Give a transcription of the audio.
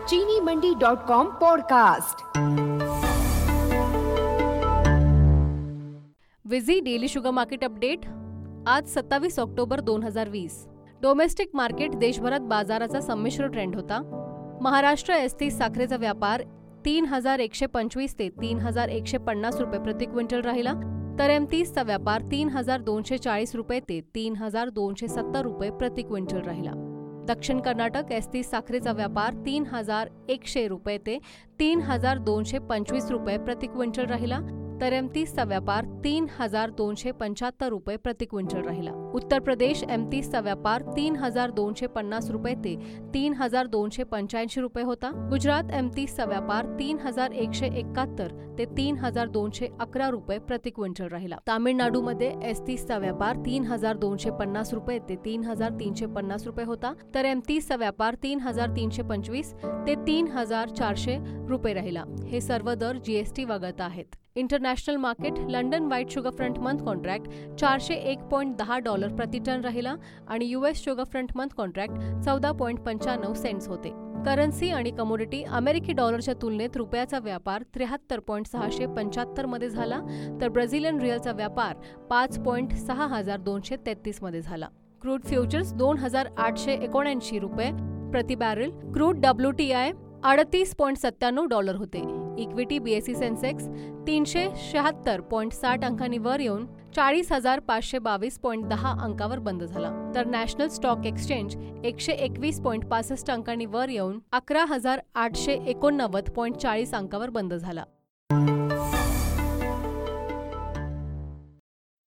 चीनीमंडी.com podcast. विझी daily sugar market update आज 27 October 2020। Domestic market देशभरात बाजाराचा संमिश्र ट्रेंड होता। महाराष्ट्र S30 साखरेचा व्यापार 3,125 ते 3,150 रुपये प्रति क्विंटल राहिला, तर M30 चा व्यापार 3,240 रुपये ते 3,270 रुपये प्रति क्विंटल राहिला। दक्षिण कर्नाटक S30 साखरेचा व्यापार 3,100 रुपये ते 3,225 रुपये प्रति क्विंटल राहिला, तर M30 चा व्यापार 3,275 रुपये प्रति क्विंटल राहिला। उत्तर प्रदेश M30 चा व्यापार 3,250 रुपये ते 3,285 रुपये होता। गुजरात M30 चा व्यापार 3,171 ते 3,211 रुपये प्रति क्विंटल राहिला। तामिळनाडूमध्ये S30 चा व्यापार 3,250 रुपये ते 3,350 रुपये होता, तर M30 चा व्यापार 3,325 ते 3,400 रुपये राहिला। हे सर्व दर GST वगळता आहेत। International market London white sugar front month contract $401.10 प्रति टन राहिला आणि US sugar front month contract 14.95 cents होते। करन्सी आणि कमोडिटी अमेरिकी डॉलरच्या तुलनेत रुपयाचा व्यापार 73.675 मध्ये झाला, तर ब्राझिलियन रिअलचा व्यापार 5.6233 मध्ये झाला। क्रूड फ्युचर्स 2,879 रुपये प्रति बॅरल, क्रूड WTI $38.97 होते। इक्विटी BSE सेन्सेक्स 376.60 अंकांनी वर येऊन 40,522.10 अंकावर बंद झाला, तर नॅशनल स्टॉक एक्सचेंज 121.65 अंकांनी वर येऊन 11,889.40 अंकावर बंद झाला।